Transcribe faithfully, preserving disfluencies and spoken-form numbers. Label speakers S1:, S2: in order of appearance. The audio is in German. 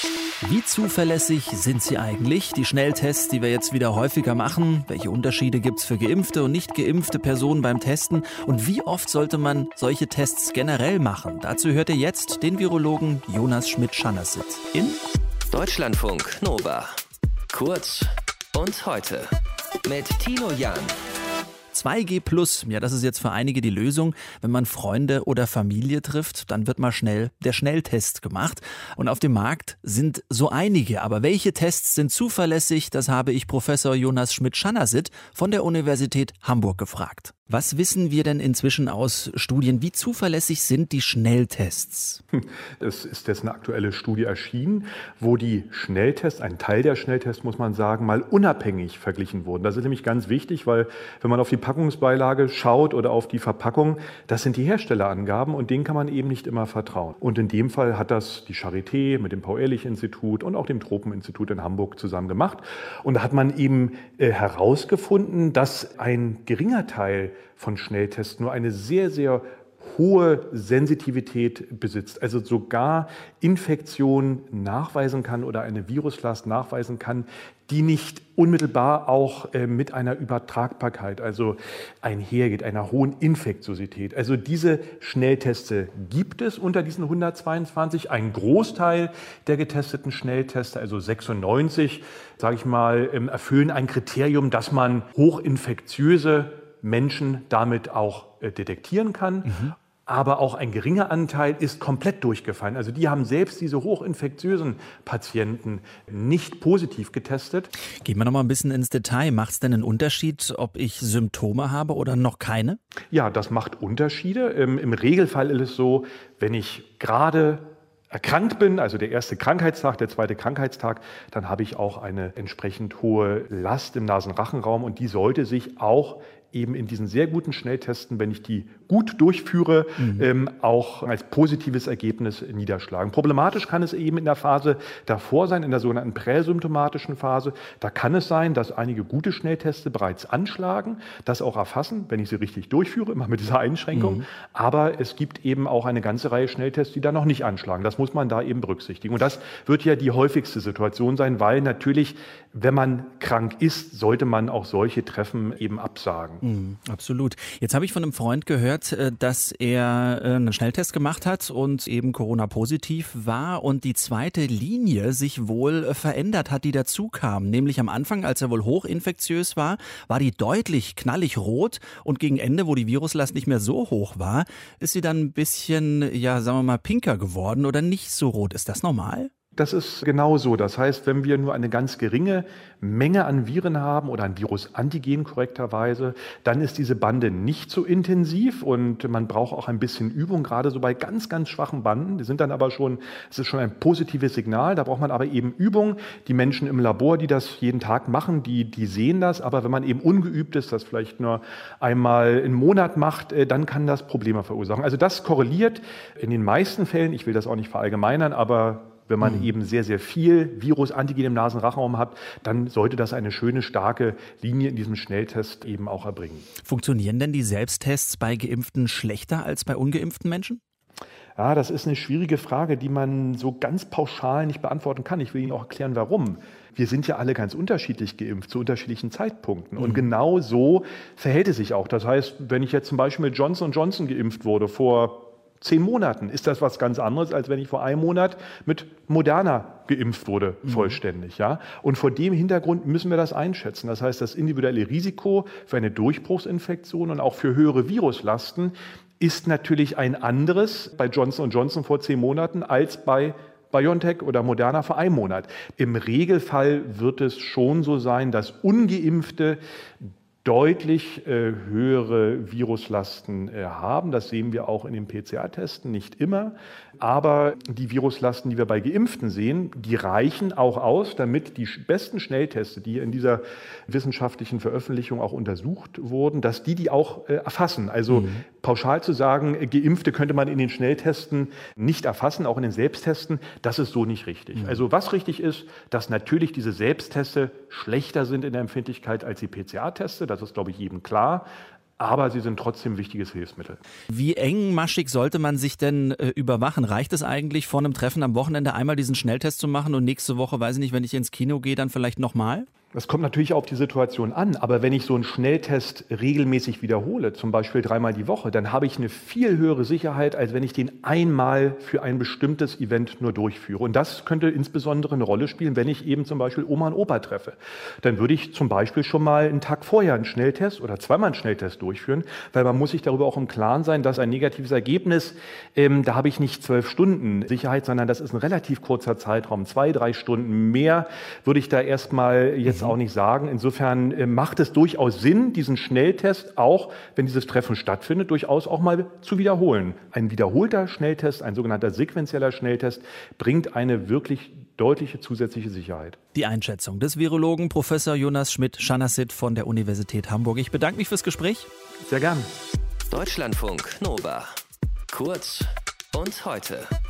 S1: Wie zuverlässig sind sie eigentlich, die Schnelltests, die wir jetzt wieder häufiger machen? Welche Unterschiede gibt es für geimpfte und nicht geimpfte Personen beim Testen? Und wie oft sollte man solche Tests generell machen? Dazu hört ihr jetzt den Virologen Jonas Schmidt-Schanassit in
S2: Deutschlandfunk Nova. Kurz und heute mit Tino Jahn.
S1: zwei G plus, ja, das ist jetzt für einige die Lösung. Wenn man Freunde oder Familie trifft, dann wird mal schnell der Schnelltest gemacht. Und auf dem Markt sind so einige. Aber welche Tests sind zuverlässig? Das habe ich Professor Jonas Schmidt-Schanassit von der Universität Hamburg gefragt. Was wissen wir denn inzwischen aus Studien? Wie zuverlässig sind die Schnelltests?
S3: Es ist jetzt eine aktuelle Studie erschienen, wo die Schnelltests, ein Teil der Schnelltests, muss man sagen, mal unabhängig verglichen wurden. Das ist nämlich ganz wichtig, weil wenn man auf die Packungsbeilage schaut oder auf die Verpackung, das sind die Herstellerangaben und denen kann man eben nicht immer vertrauen. Und in dem Fall hat das die Charité mit dem Paul-Ehrlich-Institut und auch dem Tropen-Institut in Hamburg zusammen gemacht. Und da hat man eben äh, herausgefunden, dass ein geringer Teil von Schnelltests nur eine sehr, sehr hohe Sensitivität besitzt, also sogar Infektionen nachweisen kann oder eine Viruslast nachweisen kann, die nicht unmittelbar auch äh, mit einer Übertragbarkeit, also einhergeht, einer hohen Infektiosität. Also diese Schnelltests gibt es unter diesen hundertzweiundzwanzig. Ein Großteil der getesteten Schnelltests, also sechsundneunzig, sage ich mal, ähm, erfüllen ein Kriterium, dass man hochinfektiöse Menschen damit auch äh, detektieren kann. Mhm. Aber auch ein geringer Anteil ist komplett durchgefallen. Also die haben selbst diese hochinfektiösen Patienten nicht positiv getestet.
S1: Gehen wir noch mal ein bisschen ins Detail. Macht es denn einen Unterschied, ob ich Symptome habe oder noch keine?
S3: Ja, das macht Unterschiede. Im, im Regelfall ist es so, wenn ich gerade erkrankt bin, also der erste Krankheitstag, der zweite Krankheitstag, dann habe ich auch eine entsprechend hohe Last im Nasenrachenraum und die sollte sich auch eben in diesen sehr guten Schnelltesten, wenn ich die gut durchführe, mhm. ähm, auch als positives Ergebnis niederschlagen. Problematisch kann es eben in der Phase davor sein, in der sogenannten präsymptomatischen Phase. Da kann es sein, dass einige gute Schnelltests bereits anschlagen, das auch erfassen, wenn ich sie richtig durchführe, immer mit dieser Einschränkung. Mhm. Aber es gibt eben auch eine ganze Reihe Schnelltests, die da noch nicht anschlagen. Das muss man da eben berücksichtigen. Und das wird ja die häufigste Situation sein, weil natürlich, wenn man krank ist, sollte man auch solche Treffen eben absagen.
S1: Mhm, absolut. Jetzt habe ich von einem Freund gehört, dass er einen Schnelltest gemacht hat und eben Corona-positiv war und die zweite Linie sich wohl verändert hat, die dazu kam. Nämlich am Anfang, als er wohl hochinfektiös war, war die deutlich knallig rot und gegen Ende, wo die Viruslast nicht mehr so hoch war, ist sie dann ein bisschen, ja, sagen wir mal, pinker geworden oder nicht so rot. Ist das normal?
S3: Das ist genau so. Das heißt, wenn wir nur eine ganz geringe Menge an Viren haben oder ein Virusantigen korrekterweise, dann ist diese Bande nicht so intensiv und man braucht auch ein bisschen Übung, gerade so bei ganz, ganz schwachen Banden. Die sind dann aber schon, es ist schon ein positives Signal. Da braucht man aber eben Übung. Die Menschen im Labor, die das jeden Tag machen, die, die sehen das. Aber wenn man eben ungeübt ist, das vielleicht nur einmal im Monat macht, dann kann das Probleme verursachen. Also das korreliert in den meisten Fällen. Ich will das auch nicht verallgemeinern, aber wenn man mhm. eben sehr, sehr viel Virusantigen im Nasenrachenraum hat, dann sollte das eine schöne, starke Linie in diesem Schnelltest eben auch erbringen.
S1: Funktionieren denn die Selbsttests bei Geimpften schlechter als bei ungeimpften Menschen?
S3: Ja, das ist eine schwierige Frage, die man so ganz pauschal nicht beantworten kann. Ich will Ihnen auch erklären, warum. Wir sind ja alle ganz unterschiedlich geimpft, zu unterschiedlichen Zeitpunkten. Und mhm. genau so verhält es sich auch. Das heißt, wenn ich jetzt zum Beispiel mit Johnson und Johnson geimpft wurde vor zehn Monaten, ist das was ganz anderes, als wenn ich vor einem Monat mit Moderna geimpft wurde, mhm. vollständig. Ja? Und vor dem Hintergrund müssen wir das einschätzen. Das heißt, das individuelle Risiko für eine Durchbruchsinfektion und auch für höhere Viruslasten ist natürlich ein anderes bei Johnson und Johnson vor zehn Monaten als bei BioNTech oder Moderna vor einem Monat. Im Regelfall wird es schon so sein, dass Ungeimpfte deutlich äh, höhere Viruslasten äh, haben. Das sehen wir auch in den P C R-Testen, nicht immer. Aber die Viruslasten, die wir bei Geimpften sehen, die reichen auch aus, damit die besten Schnelltests, die in dieser wissenschaftlichen Veröffentlichung auch untersucht wurden, dass die die auch äh, erfassen. Also mhm. pauschal zu sagen, äh, Geimpfte könnte man in den Schnelltesten nicht erfassen, auch in den Selbsttesten, das ist so nicht richtig. Mhm. Also was richtig ist, dass natürlich diese Selbstteste schlechter sind in der Empfindlichkeit als die P C R-Teste. Das ist, glaube ich, jedem klar. aber sie sind trotzdem ein wichtiges Hilfsmittel.
S1: Wie engmaschig sollte man sich denn äh, überwachen? Reicht es eigentlich, vor einem Treffen am Wochenende einmal diesen Schnelltest zu machen und nächste Woche, weiß ich nicht, wenn ich ins Kino gehe, dann vielleicht nochmal?
S3: Das kommt natürlich auf die Situation an, aber wenn ich so einen Schnelltest regelmäßig wiederhole, zum Beispiel dreimal die Woche, dann habe ich eine viel höhere Sicherheit, als wenn ich den einmal für ein bestimmtes Event nur durchführe. Und das könnte insbesondere eine Rolle spielen, wenn ich eben zum Beispiel Oma und Opa treffe. Dann würde ich zum Beispiel schon mal einen Tag vorher einen Schnelltest oder zweimal einen Schnelltest durchführen, weil man muss sich darüber auch im Klaren sein, dass ein negatives Ergebnis, ähm, da habe ich nicht zwölf Stunden Sicherheit, sondern das ist ein relativ kurzer Zeitraum, zwei, drei Stunden. Mehr würde ich da erstmal jetzt auch nicht sagen. Insofern äh, macht es durchaus Sinn, diesen Schnelltest auch, wenn dieses Treffen stattfindet, durchaus auch mal zu wiederholen. Ein wiederholter Schnelltest, ein sogenannter sequenzieller Schnelltest, bringt eine wirklich deutliche zusätzliche Sicherheit.
S1: Die Einschätzung des Virologen Professor Jonas Schmidt-Schanassit von der Universität Hamburg. Ich bedanke mich fürs Gespräch.
S3: Sehr gern.
S2: Deutschlandfunk Nova. Kurz und heute.